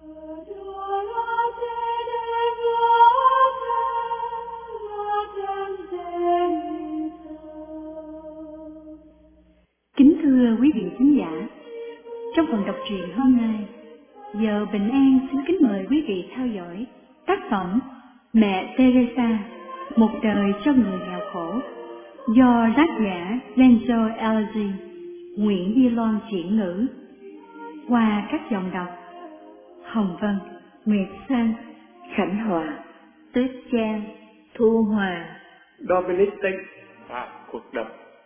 Kính thưa quý vị khán giả, trong phần đọc truyện hôm nay, giờ Bình An xin kính mời quý vị theo dõi tác phẩm Mẹ Teresa, một đời cho người nghèo khổ, do tác giả Lenzo Elzy, Nguyễn Di Loan chuyển ngữ, qua các dòng đọc Hồng Vân, Nguyệt Sang, Khánh Hòa, Tuyết Trang, Thu Hòa, Dominic Tech và Cuộc Đập.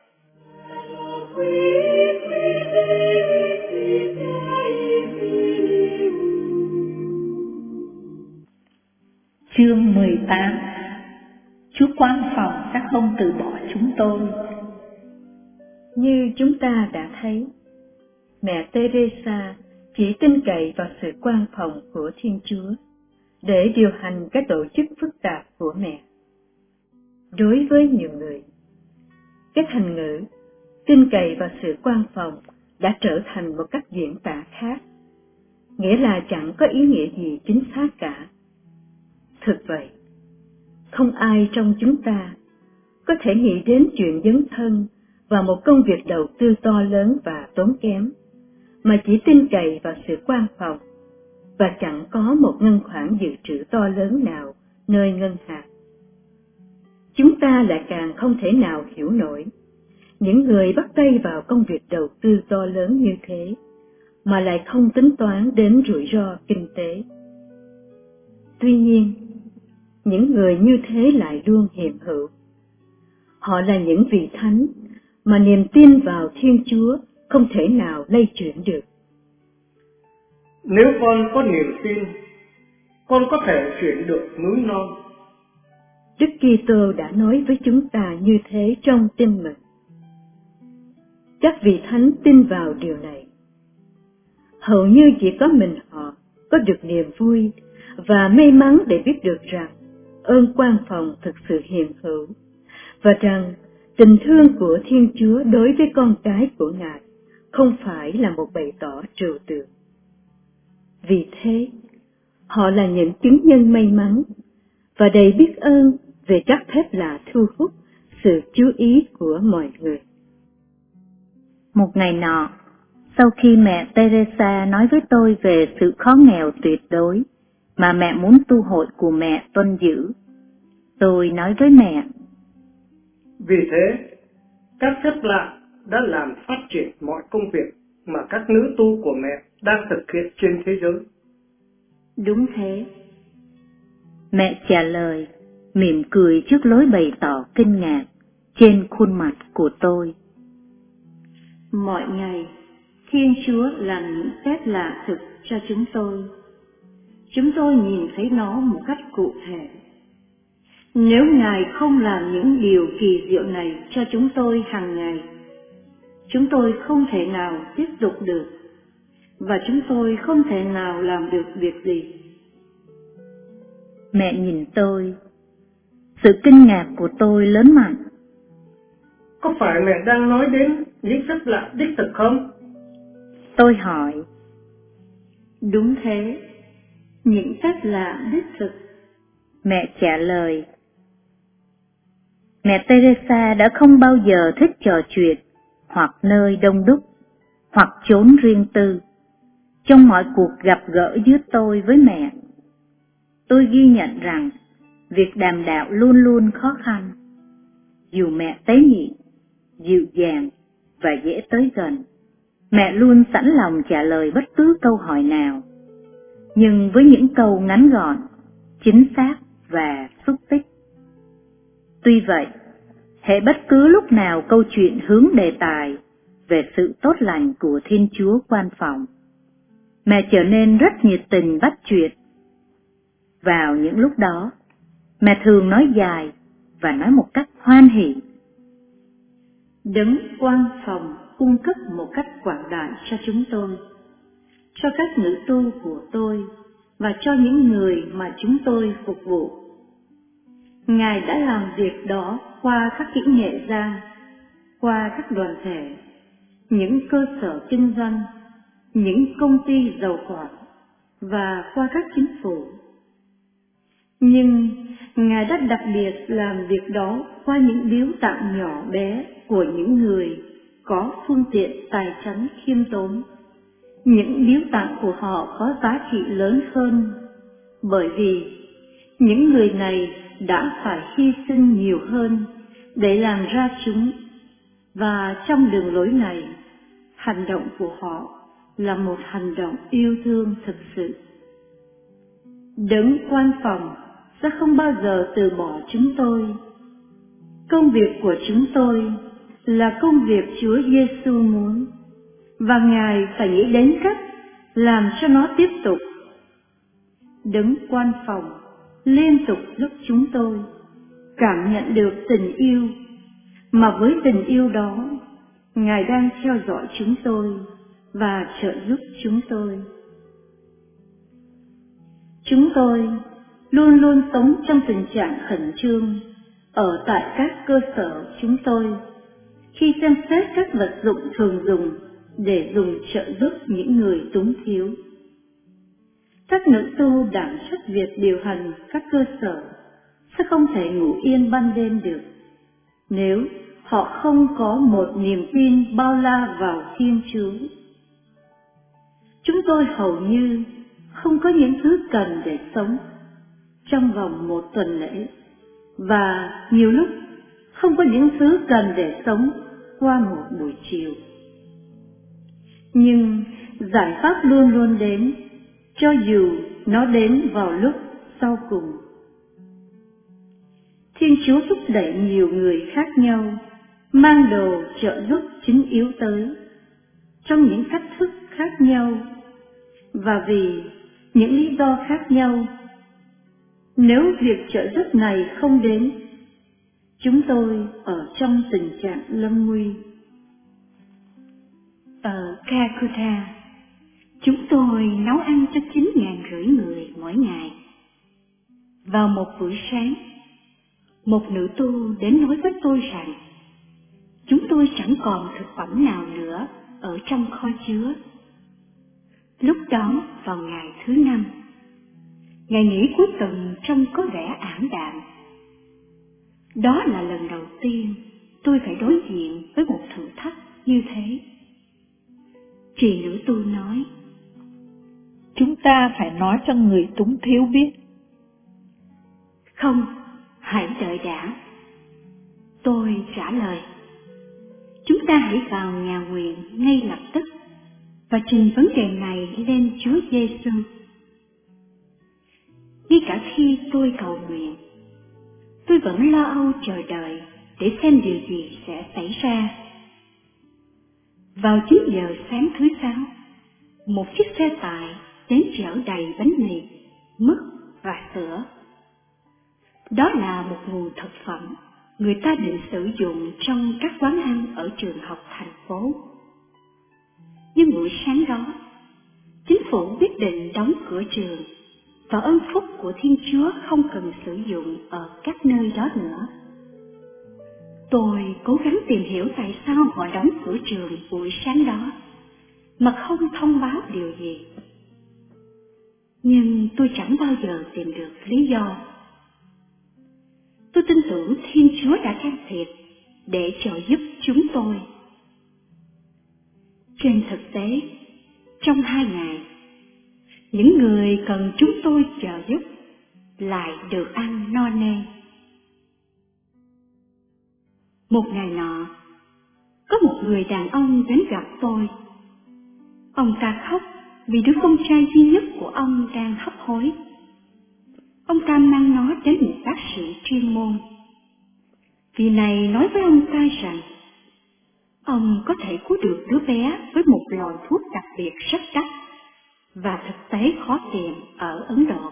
Chương 18. Chúa quan phòng sẽ không từ bỏ chúng tôi. Như chúng ta đã thấy, mẹ Teresa chỉ tin cậy vào sự quan phòng của Thiên Chúa để điều hành các tổ chức phức tạp của mẹ. Đối với nhiều người, cái thành ngữ tin cậy vào sự quan phòng đã trở thành một cách diễn tả khác, nghĩa là chẳng có ý nghĩa gì chính xác cả. Thực vậy, không ai trong chúng ta có thể nghĩ đến chuyện dấn thân vào một công việc đầu tư to lớn và tốn kém, mà chỉ tin cậy vào sự quan phòng, và chẳng có một ngân khoản dự trữ to lớn nào nơi ngân hàng. Chúng ta lại càng không thể nào hiểu nổi những người bắt tay vào công việc đầu tư to lớn như thế, mà lại không tính toán đến rủi ro kinh tế. Tuy nhiên, những người như thế lại luôn hiện hữu. Họ là những vị thánh mà niềm tin vào Thiên Chúa không thể nào lay chuyển được. Nếu con có niềm tin, con có thể chuyển được núi non. Đức Kitô đã nói với chúng ta như thế trong Tin Mừng. Các vị thánh tin vào điều này. Hầu như chỉ có mình họ có được niềm vui và may mắn để biết được rằng ơn quan phòng thực sự hiện hữu, và rằng tình thương của Thiên Chúa đối với con cái của Ngài không phải là một bày tỏ trừu tượng. Vì thế, họ là những chứng nhân may mắn và đầy biết ơn về các phép lạ thu hút sự chú ý của mọi người. Một ngày nọ, sau khi mẹ Teresa nói với tôi về sự khó nghèo tuyệt đối mà mẹ muốn tu hội của mẹ tuân giữ, tôi nói với mẹ: Vì thế, các phép lạ đã làm phát triển mọi công việc mà các nữ tu của mẹ đang thực hiện trên thế giới. Đúng thế. Mẹ trả lời, mỉm cười trước lối bày tỏ kinh ngạc trên khuôn mặt của tôi. Mọi ngày, Thiên Chúa làm những phép lạ thực cho chúng tôi. Chúng tôi nhìn thấy nó một cách cụ thể. Nếu Ngài không làm những điều kỳ diệu này cho chúng tôi hàng ngày, chúng tôi không thể nào tiếp tục được, và chúng tôi không thể nào làm được việc gì. Mẹ nhìn tôi. Sự kinh ngạc của tôi lớn mạnh. Có phải mẹ đang nói đến những phép lạ đích thực không? Tôi hỏi. Đúng thế, những phép lạ đích thực. Mẹ trả lời. Mẹ Teresa đã không bao giờ thích trò chuyện hoặc nơi đông đúc hoặc chốn riêng tư. Trong mọi cuộc gặp gỡ giữa tôi với mẹ, tôi ghi nhận rằng việc đàm đạo luôn luôn khó khăn. Dù mẹ tế nhị, dịu dàng và dễ tới gần, mẹ luôn sẵn lòng trả lời bất cứ câu hỏi nào, nhưng với những câu ngắn gọn, chính xác và xúc tích. Tuy vậy, hễ bất cứ lúc nào câu chuyện hướng đề tài về sự tốt lành của Thiên Chúa quan phòng, mẹ trở nên rất nhiệt tình bắt chuyện. Vào những lúc đó, mẹ thường nói dài và nói một cách hoan hỉ. Đấng quan phòng cung cấp một cách quảng đại cho chúng tôi, cho các nữ tu của tôi và cho những người mà chúng tôi phục vụ. Ngài đã làm việc đó qua các kỹ nghệ gia, qua các đoàn thể, những cơ sở kinh doanh, những công ty dầu hỏa, và qua các chính phủ. Nhưng Ngài đã đặc biệt làm việc đó qua những biếu tặng nhỏ bé của những người có phương tiện tài chánh khiêm tốn. Những biếu tặng của họ có giá trị lớn hơn, bởi vì những người này đã phải hy sinh nhiều hơn để làm ra chúng, và trong đường lối này, hành động của họ là một hành động yêu thương thực sự. Đấng quan phòng sẽ không bao giờ từ bỏ chúng tôi. Công việc của chúng tôi là công việc Chúa Giêsu muốn, và Ngài phải nghĩ đến cách làm cho nó tiếp tục. Đấng quan phòng liên tục giúp chúng tôi cảm nhận được tình yêu, mà với tình yêu đó, Ngài đang theo dõi chúng tôi và trợ giúp chúng tôi. Chúng tôi luôn luôn sống trong tình trạng khẩn trương ở tại các cơ sở chúng tôi khi xem xét các vật dụng thường dùng để dùng trợ giúp những người túng thiếu. Các nữ tu đảm trách việc điều hành các cơ sở sẽ không thể ngủ yên ban đêm được nếu họ không có một niềm tin bao la vào Thiên Chúa. Chúng tôi hầu như không có những thứ cần để sống trong vòng một tuần lễ, và nhiều lúc không có những thứ cần để sống qua một buổi chiều. Nhưng giải pháp luôn luôn đến, cho dù nó đến vào lúc sau cùng. Thiên Chúa thúc đẩy nhiều người khác nhau mang đồ trợ giúp chính yếu tới trong những cách thức khác nhau, và vì những lý do khác nhau. Nếu việc trợ giúp này không đến, chúng tôi ở trong tình trạng lâm nguy. Ở Calcutta, chúng tôi nấu ăn cho 9.500 người mỗi ngày. Vào một buổi sáng, một nữ tu đến nói với tôi rằng chúng tôi chẳng còn thực phẩm nào nữa ở trong kho chứa. Lúc đó vào ngày thứ 5, ngày nghỉ cuối tuần trông có vẻ ảm đạm. Đó là lần đầu tiên tôi phải đối diện với một thử thách như thế. Chị nữ tu nói, chúng ta phải nói cho người túng thiếu biết. Không, hãy đợi đã. Tôi trả lời, chúng ta hãy vào nhà nguyện ngay lập tức và trình vấn đề này lên Chúa Giêsu. Ngay cả khi tôi cầu nguyện, tôi vẫn lo âu chờ đợi để xem điều gì sẽ xảy ra. Vào 9 giờ sáng thứ 6, một chiếc xe tải đến chở đầy bánh mì, mứt và sữa. Đó là một nguồn thực phẩm người ta định sử dụng trong các quán ăn ở trường học thành phố. Nhưng buổi sáng đó, chính phủ quyết định đóng cửa trường, và ơn phúc của Thiên Chúa không cần sử dụng ở các nơi đó nữa. Tôi cố gắng tìm hiểu tại sao họ đóng cửa trường buổi sáng đó, mà không thông báo điều gì. Nhưng tôi chẳng bao giờ tìm được lý do. Tôi tin tưởng Thiên Chúa đã can thiệp để trợ giúp chúng tôi. Trên thực tế, trong 2 ngày, những người cần chúng tôi trợ giúp lại được ăn no nê. Một ngày nọ, có một người đàn ông đến gặp tôi. Ông ta khóc vì đứa con trai duy nhất của ông đang hấp hối. Ông ta mang nó đến một bác sĩ chuyên môn. Vị này nói với ông ta rằng ông có thể cứu được đứa bé với một loại thuốc đặc biệt rất đắt và thực tế khó tìm ở Ấn Độ.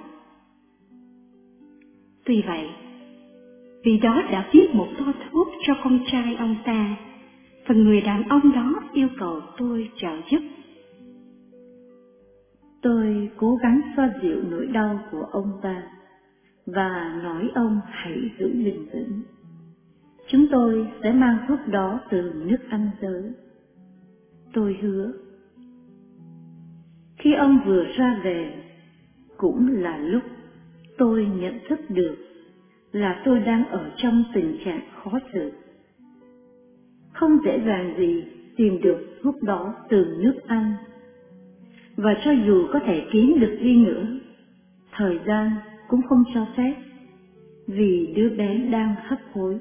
Tuy vậy, vì đó đã viết một toa thuốc cho con trai ông ta, và người đàn ông đó yêu cầu tôi trợ giúp. Tôi cố gắng xoa dịu nỗi đau của ông ta và nói ông hãy giữ bình tĩnh. Chúng tôi sẽ mang thuốc đó từ nước Anh tới. Tôi hứa. Khi ông vừa ra về, cũng là lúc tôi nhận thức được là tôi đang ở trong tình trạng khó xử. Không dễ dàng gì tìm được thuốc đó từ nước Anh, và cho dù có thể kiếm được đi nữa, thời gian cũng không cho phép, vì đứa bé đang hấp hối.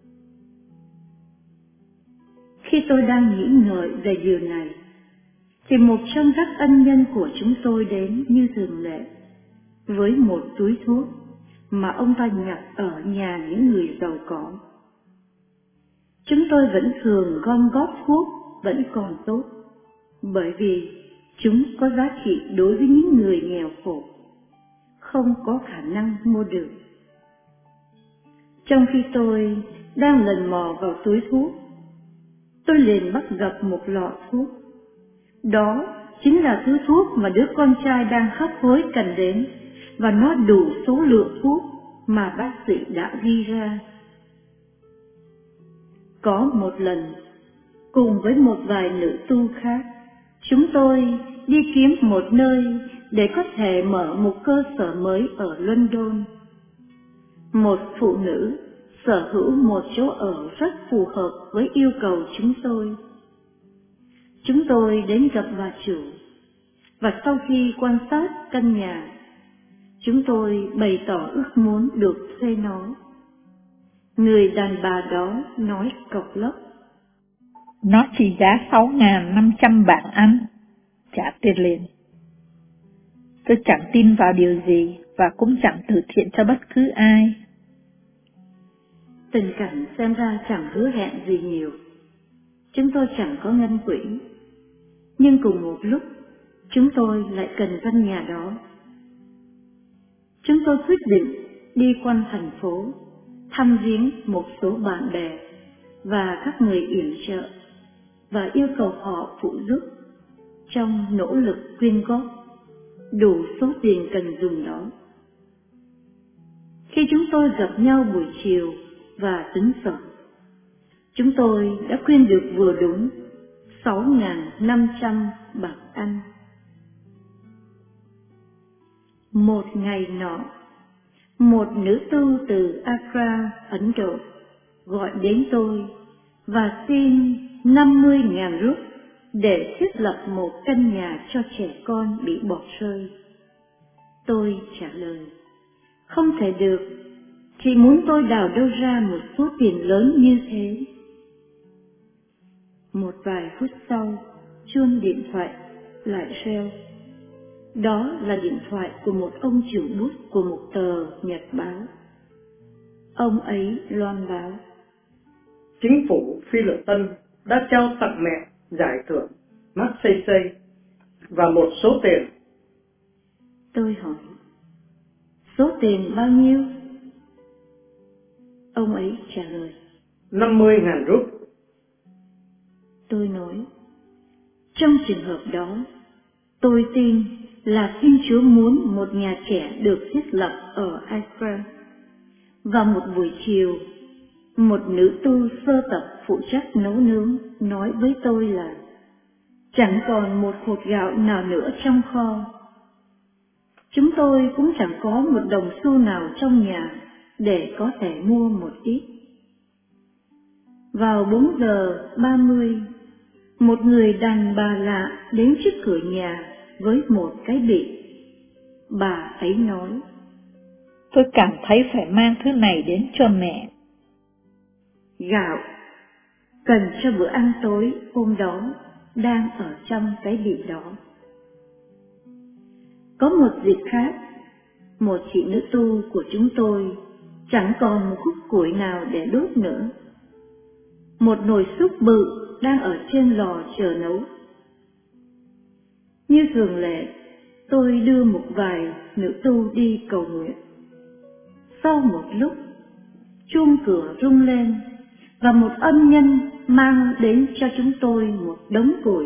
Khi tôi đang nghĩ ngợi về điều này, thì một trong các ân nhân của chúng tôi đến như thường lệ, với một túi thuốc mà ông ta nhặt ở nhà những người giàu có. Chúng tôi vẫn thường gom góp thuốc vẫn còn tốt, bởi vì chúng có giá trị đối với những người nghèo khổ, không có khả năng mua được. Trong khi tôi đang lần mò vào túi thuốc, tôi liền bắt gặp một lọ thuốc. Đó chính là thứ thuốc mà đứa con trai đang hấp hối cần đến, và nó đủ số lượng thuốc mà bác sĩ đã ghi ra. Có một lần, cùng với một vài nữ tu khác, chúng tôi đi kiếm một nơi để có thể mở một cơ sở mới ở London. Một phụ nữ sở hữu một chỗ ở rất phù hợp với yêu cầu chúng tôi. Chúng tôi đến gặp bà chủ, và sau khi quan sát căn nhà, chúng tôi bày tỏ ước muốn được thuê nó. Người đàn bà đó nói cộc lốc: Nó chỉ giá 6.500 bảng Anh, trả tiền liền. Tôi chẳng tin vào điều gì và cũng chẳng từ thiện cho bất cứ ai. Tình cảnh xem ra chẳng hứa hẹn gì nhiều. Chúng tôi chẳng có ngân quỹ, nhưng cùng một lúc chúng tôi lại cần căn nhà đó. Chúng tôi quyết định đi quanh thành phố, thăm viếng một số bạn bè và các người yểm trợ, và yêu cầu họ phụ giúp trong nỗ lực quyên góp đủ số tiền cần dùng đó. Khi chúng tôi gặp nhau buổi chiều và tính sổ, chúng tôi đã quyên được vừa đúng 6.500 bảng Anh. Một ngày nọ, một nữ tu từ Agra, Ấn Độ gọi đến tôi và xin 50.000 rúp để thiết lập một căn nhà cho trẻ con bị bỏ rơi. Tôi trả lời: không thể được, chị muốn tôi đào đâu ra một số tiền lớn như thế. Một vài phút sau, chuông điện thoại lại reo. Đó là điện thoại của một ông chủ bút của một tờ nhật báo. Ông ấy loan báo: Chính phủ Phi Luật Tân đã trao tặng mẹ giải thưởng Magsaysay và một số tiền. Tôi hỏi: số tiền bao nhiêu? Ông ấy trả lời: 50.000 rúp. Tôi nói: trong trường hợp đó, tôi tin là Thiên Chúa muốn một nhà trẻ được thiết lập ở Iceland. Vào một buổi chiều, một nữ tu sơ tập phụ trách nấu nướng nói với tôi là chẳng còn một hột gạo nào nữa trong kho. Chúng tôi cũng chẳng có một đồng xu nào trong nhà để có thể mua một ít. Vào 4 giờ 30, một người đàn bà lạ đến trước cửa nhà với một cái bịch. Bà ấy nói: Tôi cảm thấy phải mang thứ này đến cho mẹ. Gạo cần cho bữa ăn tối hôm đó đang ở trong cái bịch đó. Có một dịp khác, một chị nữ tu của chúng tôi chẳng còn một khúc củi nào để đốt nữa. Một nồi súp bự đang ở trên lò chờ nấu. Như thường lệ, tôi đưa một vài nữ tu đi cầu nguyện. Sau một lúc, chuông cửa rung lên và một ân nhân mang đến cho chúng tôi một đống củi.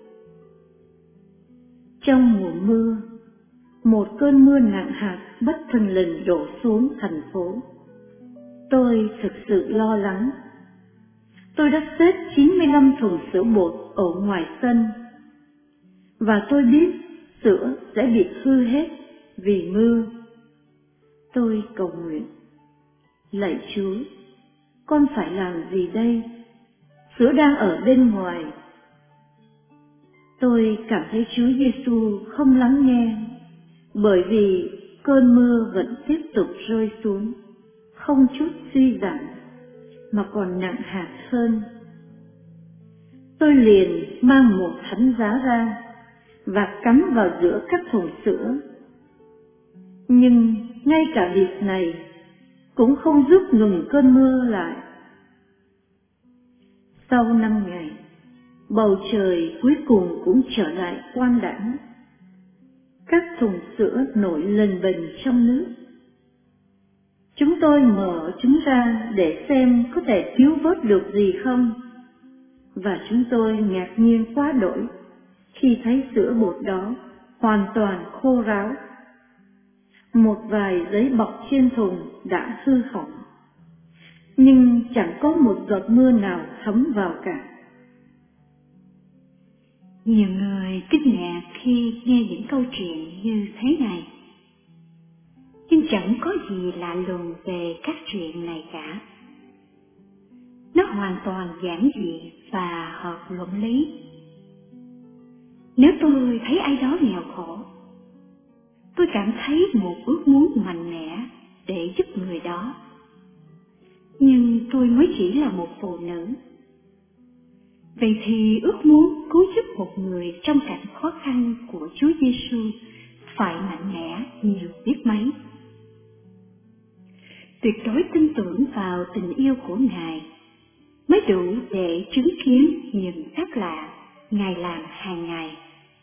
Trong mùa mưa, một cơn mưa nặng hạt bất thình lình đổ xuống thành phố. Tôi thực sự lo lắng. Tôi đã xếp 95 thùng sữa bột ở ngoài sân, và tôi biết sữa sẽ bị hư hết vì mưa. Tôi cầu nguyện: lạy Chúa, con phải làm gì đây? Sữa đang ở bên ngoài. Tôi cảm thấy Chúa Giêsu không lắng nghe, bởi vì cơn mưa vẫn tiếp tục rơi xuống, không chút suy giảm, mà còn nặng hạt hơn. Tôi liền mang một thánh giá ra và cắm vào giữa các thùng sữa. Nhưng ngay cả việc này cũng không giúp ngừng cơn mưa lại. Sau 5 ngày, bầu trời cuối cùng cũng trở lại quang đãng. Các thùng sữa nổi lềnh bềnh trong nước. Chúng tôi mở chúng ra để xem có thể cứu vớt được gì không, và chúng tôi ngạc nhiên quá đỗi khi thấy sữa bột đó hoàn toàn khô ráo. Một vài giấy bọc trên thùng đã hư hỏng, nhưng chẳng có một giọt mưa nào thấm vào cả. Nhiều người kinh ngạc khi nghe những câu chuyện như thế này, nhưng chẳng có gì lạ lùng về các chuyện này cả. Nó hoàn toàn giản dị và hợp luận lý. Nếu tôi thấy ai đó nghèo khổ, tôi cảm thấy một ước muốn mạnh mẽ để giúp người đó. Nhưng tôi mới chỉ là một phụ nữ. Vậy thì ước muốn cứu giúp một người trong cảnh khó khăn của Chúa Giêsu phải mạnh mẽ nhiều biết mấy. Tuyệt đối tin tưởng vào tình yêu của Ngài mới đủ để chứng kiến những phép lạ Ngài làm hàng ngày.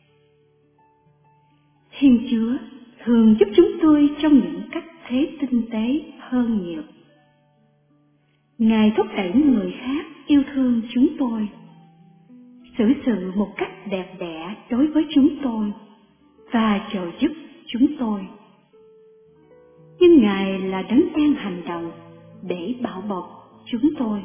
Thiên Chúa thường giúp chúng tôi trong những cách thế tinh tế hơn nhiều. Ngài thúc đẩy người khác yêu thương chúng tôi, xử sự một cách đẹp đẽ đối với chúng tôi và trợ giúp chúng tôi. Nhưng Ngài là đấng đang hành động để bảo bọc chúng tôi.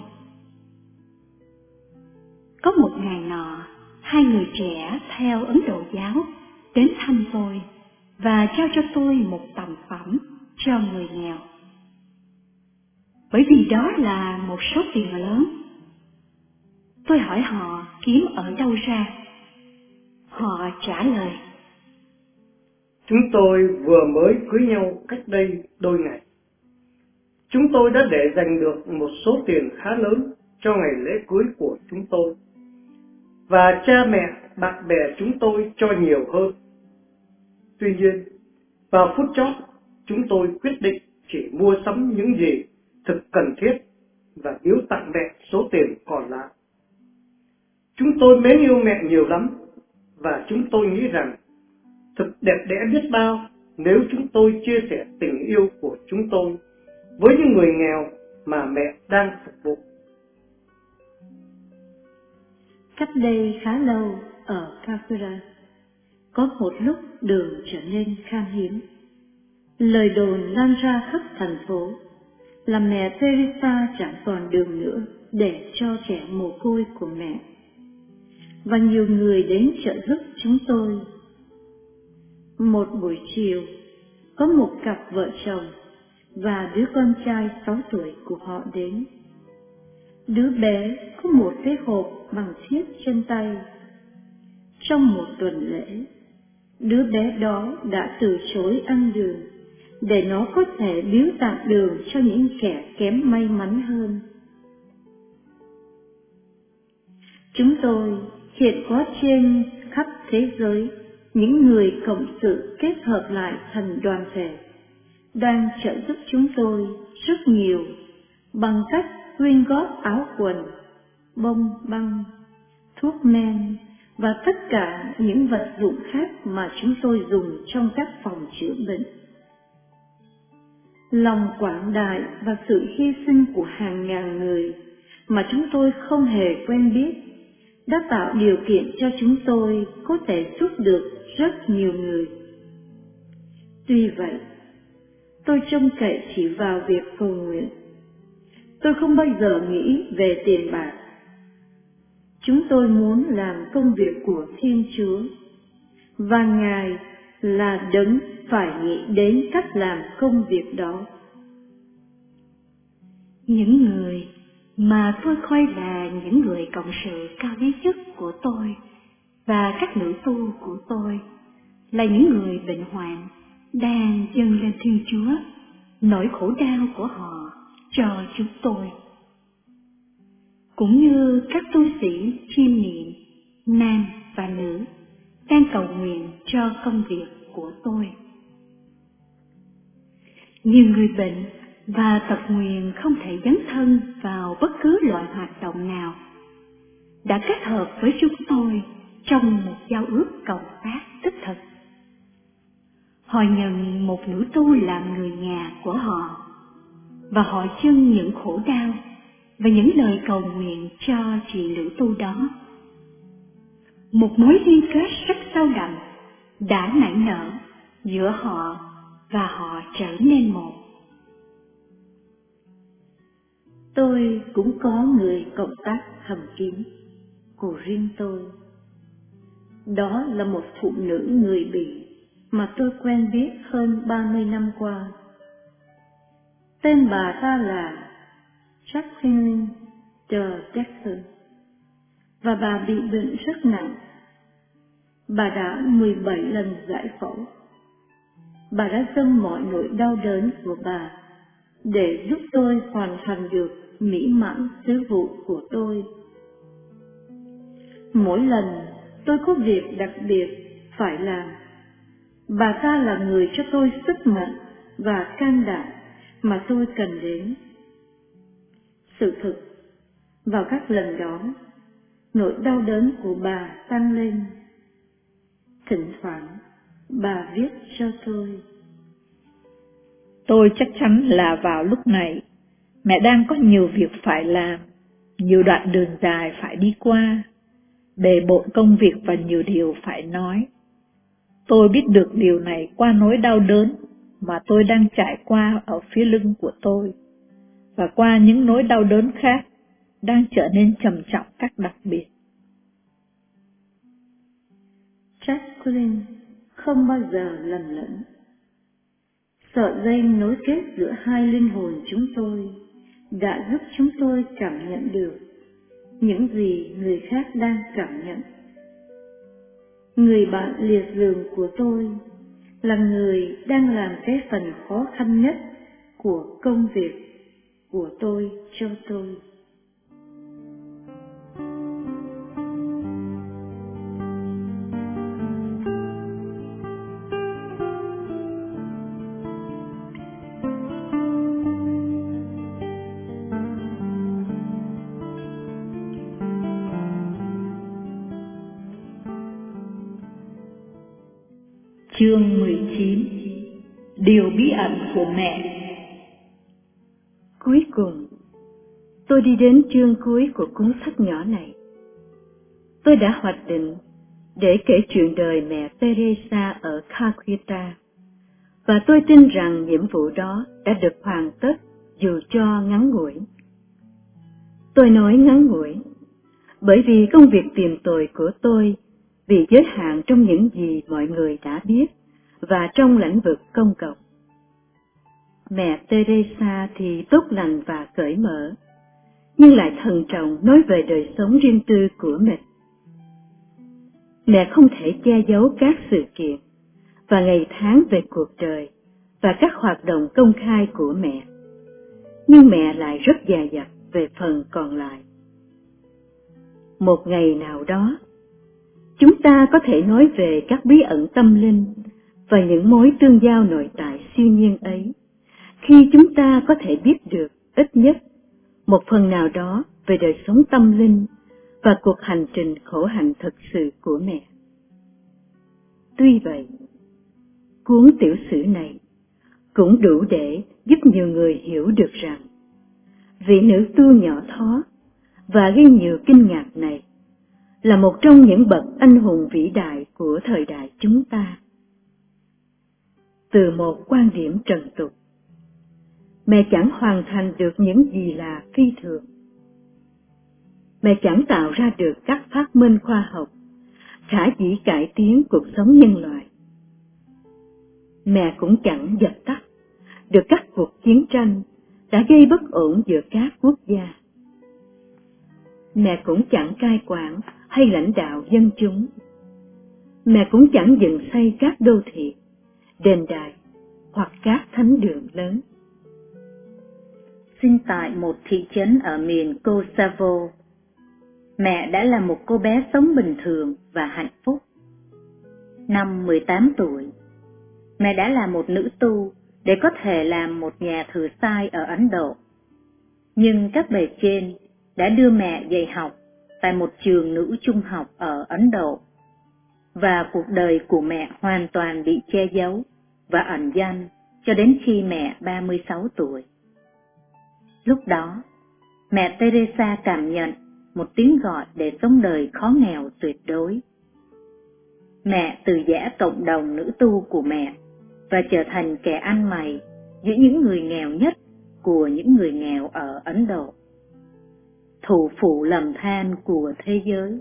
Có một ngày nọ, 2 người trẻ theo Ấn Độ giáo đến thăm tôi và trao cho tôi một tầm phẩm cho người nghèo. Bởi vì đó là một số tiền lớn. Tôi hỏi họ kiếm ở đâu ra. Họ trả lời: Chúng tôi vừa mới cưới nhau cách đây đôi ngày. Chúng tôi đã để dành được một số tiền khá lớn cho ngày lễ cưới của chúng tôi. Và cha mẹ, bạn bè chúng tôi cho nhiều hơn. Tuy nhiên, vào phút chót, chúng tôi quyết định chỉ mua sắm những gì thực cần thiết và biếu tặng mẹ số tiền còn lại. Chúng tôi mến yêu mẹ nhiều lắm, và chúng tôi nghĩ rằng thật đẹp đẽ biết bao nếu chúng tôi chia sẻ tình yêu của chúng tôi với những người nghèo mà mẹ đang phục vụ. Cách đây khá lâu ở Calcutta, có một lúc đường trở nên khan hiếm. Lời đồn lan ra khắp thành phố là mẹ Teresa chẳng còn đường nữa để cho trẻ mồ côi của mẹ. Và nhiều người đến trợ giúp chúng tôi. Một buổi chiều, có một cặp vợ chồng và đứa con trai 6 tuổi của họ đến. Đứa bé có một cái hộp bằng thiết trên tay. Trong một tuần lễ, đứa bé đó đã từ chối ăn đường để nó có thể biếu tặng đường cho những kẻ kém may mắn hơn. Chúng tôi hiện có trên khắp thế giới những người cộng sự kết hợp lại thành đoàn thể, đang trợ giúp chúng tôi rất nhiều bằng cách quyên góp áo quần, bông băng, thuốc men và tất cả những vật dụng khác mà chúng tôi dùng trong các phòng chữa bệnh. Lòng quảng đại và sự hy sinh của hàng ngàn người mà chúng tôi không hề quen biết đã tạo điều kiện cho chúng tôi có thể giúp được rất nhiều người. Tuy vậy, tôi trông cậy chỉ vào việc cầu nguyện. Tôi không bao giờ nghĩ về tiền bạc. Chúng tôi muốn làm công việc của Thiên Chúa, và Ngài là đấng phải nghĩ đến cách làm công việc đó. Những người mà tôi coi là những người cộng sự cao quý nhất của tôi và các nữ tu của tôi là những người bệnh hoạn đang dâng lên Thiên Chúa nỗi khổ đau của họ cho chúng tôi, cũng như các tu sĩ chiêm niệm nam và nữ đang cầu nguyện cho công việc của tôi. Nhiều người bệnh và tật nguyền không thể dấn thân vào bất cứ loại hoạt động nào đã kết hợp với chúng tôi trong một giao ước cộng tác đích thực. Họ nhận một nữ tu làm người nhà của họ và họ dâng những khổ đau và những lời cầu nguyện cho chị nữ tu đó. Một mối liên kết rất sâu đậm đã nảy nở giữa họ và họ trở nên một. Tôi cũng có người cộng tác thầm kín của riêng tôi. Đó là một phụ nữ người Bỉ mà tôi quen biết hơn 30 năm qua. Tên bà ta là Jacqueline de Dexter, và bà bị bệnh rất nặng. Bà đã 17 lần giải phẫu. Bà đã dâng mọi nỗi đau đớn của bà để giúp tôi hoàn thành được mỹ mãn sứ vụ của tôi. Mỗi lần tôi có việc đặc biệt phải làm, bà ta là người cho tôi sức mạnh và can đảm mà tôi cần đến. Sự thực, vào các lần đó, nỗi đau đớn của bà tăng lên. Thỉnh thoảng, bà viết cho tôi. Tôi chắc chắn là vào lúc này, mẹ đang có nhiều việc phải làm, nhiều đoạn đường dài phải đi qua, bề bộn công việc và nhiều điều phải nói. Tôi biết được điều này qua nỗi đau đớn mà tôi đang trải qua ở phía lưng của tôi, và qua những nỗi đau đớn khác đang trở nên trầm trọng cách đặc biệt. Jacqueline không bao giờ lầm lẫn. Sợi dây nối kết giữa hai linh hồn chúng tôi đã giúp chúng tôi cảm nhận được những gì người khác đang cảm nhận. Người bạn liệt giường của tôi là người đang làm cái phần khó khăn nhất của công việc của tôi cho tôi. Chương 19. Điều bí ẩn của mẹ. Cuối cùng, tôi đi đến chương cuối của cuốn sách nhỏ này. Tôi đã hoạch định để kể chuyện đời mẹ Teresa ở Calcutta, và tôi tin rằng nhiệm vụ đó đã được hoàn tất dù cho ngắn ngủi. Tôi nói ngắn ngủi, bởi vì công việc tìm tòi của tôi bị giới hạn trong những gì mọi người đã biết và trong lĩnh vực công cộng. Mẹ Teresa thì tốt lành và cởi mở, nhưng lại thận trọng nói về đời sống riêng tư của mình. Mẹ không thể che giấu các sự kiện và ngày tháng về cuộc đời và các hoạt động công khai của mẹ, nhưng mẹ lại rất dè dặt về phần còn lại. Một ngày nào đó, chúng ta có thể nói về các bí ẩn tâm linh và những mối tương giao nội tại siêu nhiên ấy, khi chúng ta có thể biết được ít nhất một phần nào đó về đời sống tâm linh và cuộc hành trình khổ hạnh thực sự của mẹ. Tuy vậy, cuốn tiểu sử này cũng đủ để giúp nhiều người hiểu được rằng vị nữ tu nhỏ thó và gây nhiều kinh ngạc này là một trong những bậc anh hùng vĩ đại của thời đại chúng ta. Từ một quan điểm trần tục, mẹ chẳng hoàn thành được những gì là phi thường. Mẹ chẳng tạo ra được các phát minh khoa học, khả dĩ cải tiến cuộc sống nhân loại. mẹ cũng chẳng dập tắt được các cuộc chiến tranh đã gây bất ổn giữa các quốc gia. Mẹ cũng chẳng cai quản hay lãnh đạo dân chúng. Mẹ cũng chẳng dựng xây các đô thị, đền đài hoặc các thánh đường lớn. Sinh tại một thị trấn ở miền Kosovo, mẹ đã là một cô bé sống bình thường và hạnh phúc. Năm 18 tuổi, mẹ đã là một nữ tu để có thể làm một nhà thừa sai ở Ấn Độ. Nhưng các bề trên đã đưa mẹ dạy học tại một trường nữ trung học ở Ấn Độ, và cuộc đời của mẹ hoàn toàn bị che giấu và ẩn danh cho đến khi mẹ 36 tuổi. Lúc đó, mẹ Teresa cảm nhận một tiếng gọi để sống đời khó nghèo tuyệt đối. Mẹ từ giã cộng đồng nữ tu của mẹ và trở thành kẻ ăn mày giữa những người nghèo nhất của những người nghèo ở Ấn Độ, thủ phủ lầm than của thế giới.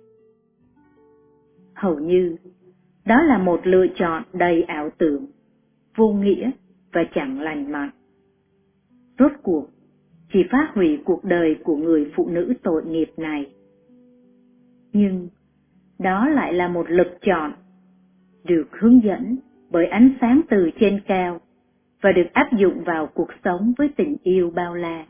Hầu như, đó là một lựa chọn đầy ảo tưởng, vô nghĩa và chẳng lành mạnh. Rốt cuộc, chỉ phá hủy cuộc đời của người phụ nữ tội nghiệp này. Nhưng, đó lại là một lực chọn, được hướng dẫn bởi ánh sáng từ trên cao và được áp dụng vào cuộc sống với tình yêu bao la.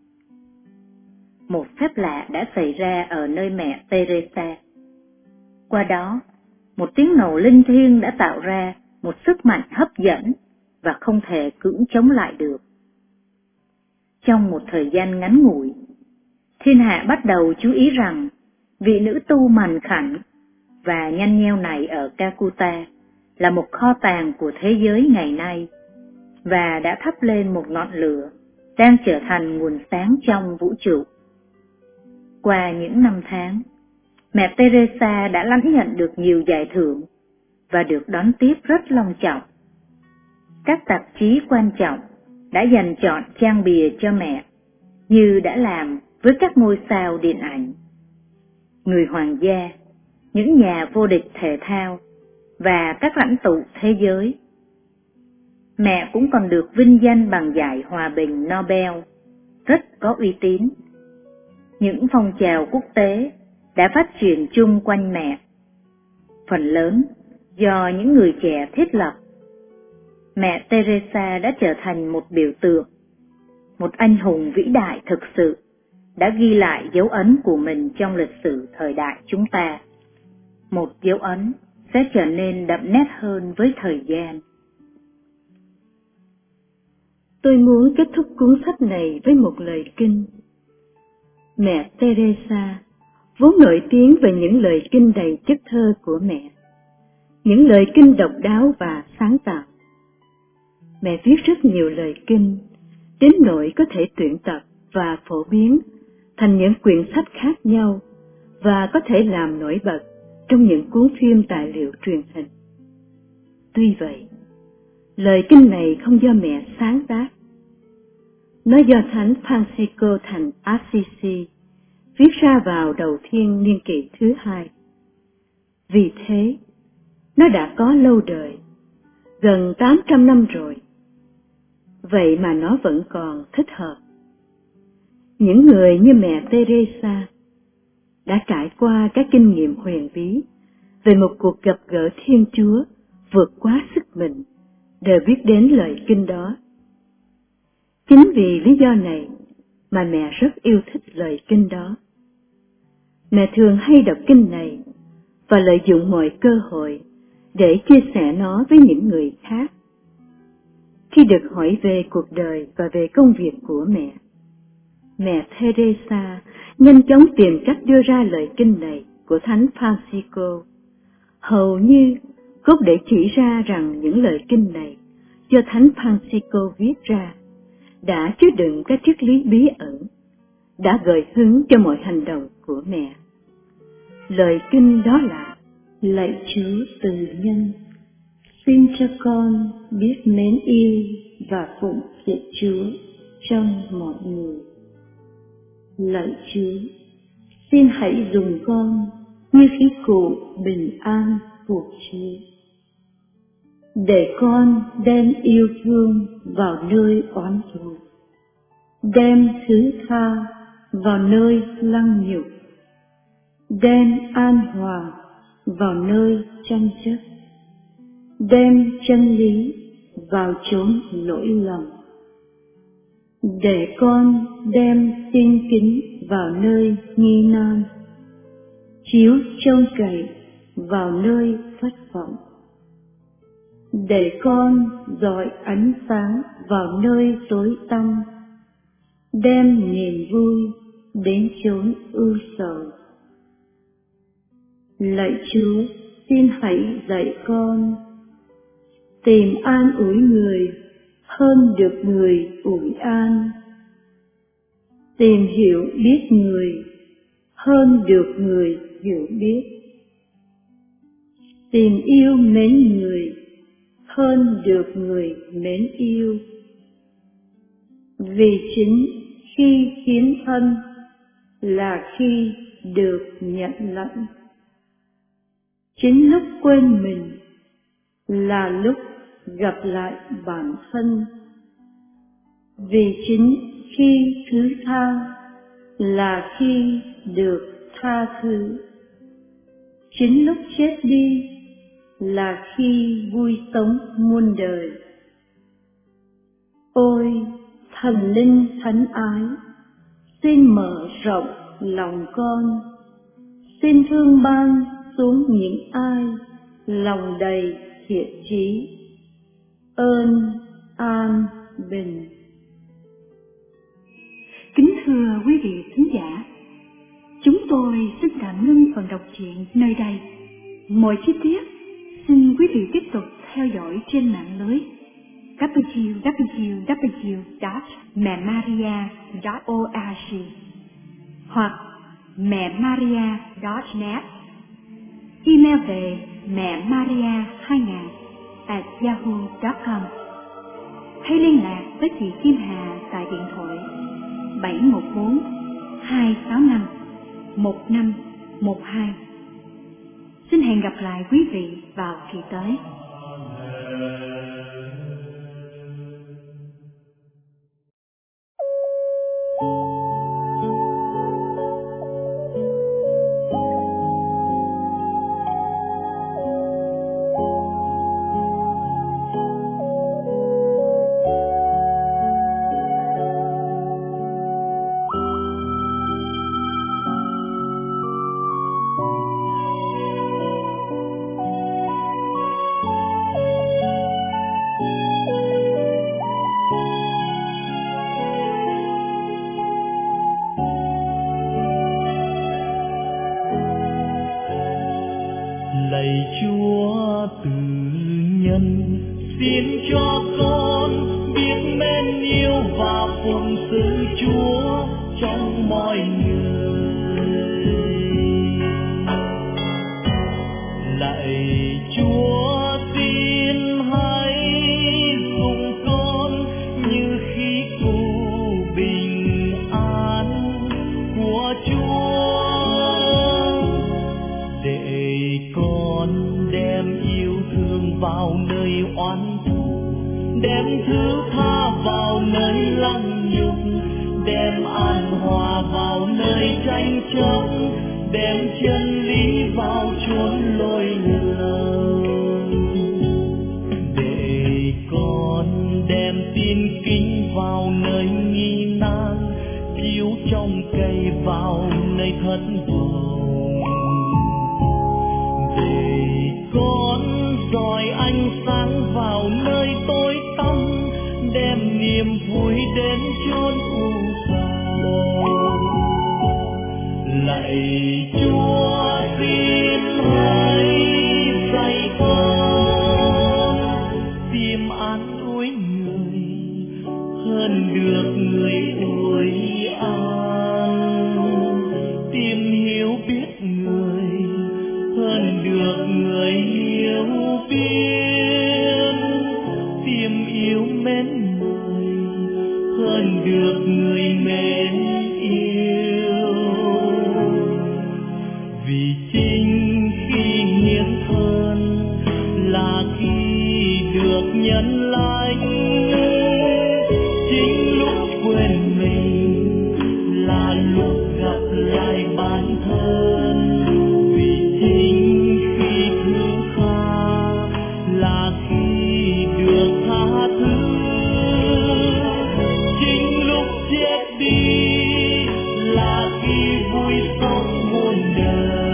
Một phép lạ đã xảy ra ở nơi mẹ Teresa. Qua đó, một tiếng nổ linh thiêng đã tạo ra một sức mạnh hấp dẫn và không thể cưỡng chống lại được. Trong một thời gian ngắn ngủi, thiên hạ bắt đầu chú ý rằng vị nữ tu mảnh khảnh và nhăn nheo này ở Calcutta là một kho tàng của thế giới ngày nay, và đã thắp lên một ngọn lửa đang trở thành nguồn sáng trong vũ trụ. Qua những năm tháng, mẹ Teresa đã lãnh nhận được nhiều giải thưởng và được đón tiếp rất long trọng. Các tạp chí quan trọng đã dành chọn trang bìa cho mẹ, như đã làm với các ngôi sao điện ảnh, người hoàng gia, những nhà vô địch thể thao và các lãnh tụ thế giới. Mẹ cũng còn được vinh danh bằng giải Hòa bình Nobel, rất có uy tín. Những phong trào quốc tế đã phát triển chung quanh mẹ, phần lớn do những người trẻ thiết lập. Mẹ Teresa đã trở thành một biểu tượng, một anh hùng vĩ đại thực sự, đã ghi lại dấu ấn của mình trong lịch sử thời đại chúng ta. Một dấu ấn sẽ trở nên đậm nét hơn với thời gian. Tôi muốn kết thúc cuốn sách này với một lời kinh. Mẹ Teresa vốn nổi tiếng về những lời kinh đầy chất thơ của mẹ, những lời kinh độc đáo và sáng tạo. Mẹ viết rất nhiều lời kinh, đến nỗi có thể tuyển tập và phổ biến thành những quyển sách khác nhau và có thể làm nổi bật trong những cuốn phim tài liệu truyền hình. Tuy vậy, lời kinh này không do mẹ sáng tác. Nó do Thánh Francisco thành Assisi viết ra vào đầu thiên niên kỷ thứ 2. Vì thế, nó đã có lâu đời, gần 800 năm rồi. Vậy mà nó vẫn còn thích hợp. Những người như mẹ Teresa đã trải qua các kinh nghiệm huyền bí về một cuộc gặp gỡ Thiên Chúa vượt quá sức mình, đều biết đến lời kinh đó. Chính vì lý do này mà mẹ rất yêu thích lời kinh đó. Mẹ thường hay đọc kinh này và lợi dụng mọi cơ hội để chia sẻ nó với những người khác. Khi được hỏi về cuộc đời và về công việc của mẹ Teresa nhanh chóng tìm cách đưa ra lời kinh này của Thánh Francisco, hầu như cốt để chỉ ra rằng những lời kinh này do Thánh Francisco viết ra đã chứa đựng các triết lý bí ẩn, đã gợi hứng cho mọi hành động của mẹ. Lời kinh đó là: Lạy Chúa từ nhân, xin cho con biết mến yêu và phụng sự Chúa trong mọi người. Lạy Chúa, xin hãy dùng con như khí cụ bình an của Chúa. để con đem yêu thương vào nơi oán thù, đem thứ tha vào nơi lăng nhục, đem an hòa vào nơi tranh chấp, đem chân lý vào chốn lỗi lầm, để con đem tin kính vào nơi nghi nan, chiếu trông cậy vào nơi thất vọng, để con dọi ánh sáng vào nơi tối tăm, đem niềm vui đến chốn ưu sầu. Lạy Chúa, xin hãy dạy con tìm an ủi người hơn được người ủi an, tìm hiểu biết người hơn được người hiểu biết, tìm yêu mến người hơn được người mến yêu. Vì chính khi hiến thân là khi được nhận lãnh, chính lúc quên mình là lúc gặp lại bản thân. Vì chính khi thứ tha là khi được tha thứ, chính lúc chết đi là khi vui sống muôn đời. Ôi Thần Linh thánh ái, xin mở rộng lòng con, xin thương ban xuống những ai lòng đầy thiện chí. Ơn an bình. Kính thưa quý vị thính giả, chúng tôi xin tạm ngưng phần đọc truyện nơi đây. Mọi chi tiết xin quý vị tiếp tục theo dõi trên mạng lưới www.memaria.org hoặc memaria.net. Email về memaria2000@yahoo.com. Hay liên lạc với chị Kim Hà tại điện thoại 714 265 1512. Xin hẹn gặp lại quý vị vào kỳ tới. Lạy Chúa từ nhân, xin cho con biết mến yêu và phụng sự Chúa trong mọi người. Lạy Chúa xin hãy dùng con như khí cụ bình an của Chúa, để con đem yêu thương vào nơi oán thù, đem thứ tha vào nơi lăng nhục, đem an hòa vào nơi tranh chấp, đem chân lý vào chốn lỗi lầm, để con đem tin kính vào nơi nghi nan, chiếu trong cây vào nơi thất vọng, để con dọi ánh sáng vào nơi tối tăm, đem niềm vui đến chốn u sầu. Lạy Chúa xin hãy dạy con tìm an ủi người hơn được người ủi an, tìm hiểu biết người hơn được người hiểu biết, tìm yêu mến người hơn được người mến yêu. Vì chính khi hiến thân là khi nhân lành. Chính lúc quên mình là lúc gặp lại bản thân, vì chính khi thứ tha là khi được tha thứ. Chính lúc chết đi là khi vui sống muôn đời.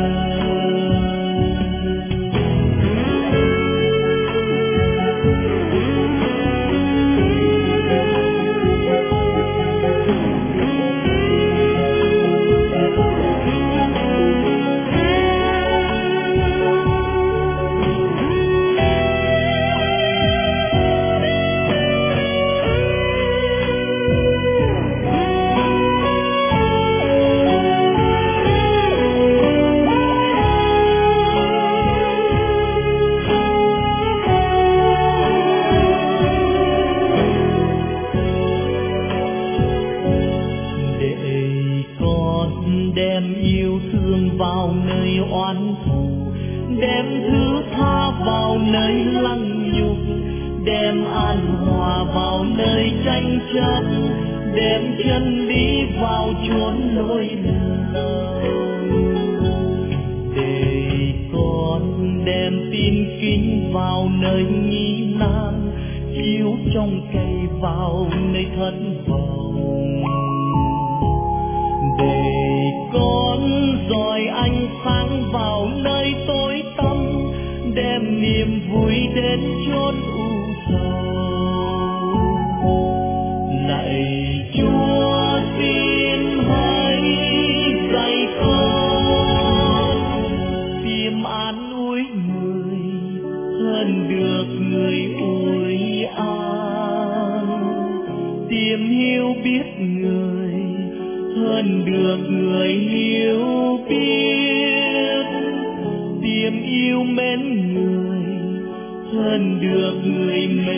Đem yêu thương vào nơi oán thù, đem thứ tha vào nơi lăng nhục, đem an hòa vào nơi tranh chấp, đem chân lý vào chốn lỗi lầm. Để con đem tin kính vào nơi nghi nan, chiếu trong cây vào nơi thất vọng. Để con dọi ánh sáng vào nơi tối tăm, đem niềm vui đến chốn u sầu. Lạy Chúa xin hãy dạy con tìm an ủi người hơn được người ủi an, tìm hiểu biết người hơn được người hiểu biết, tìm yêu mến người hơn được người mến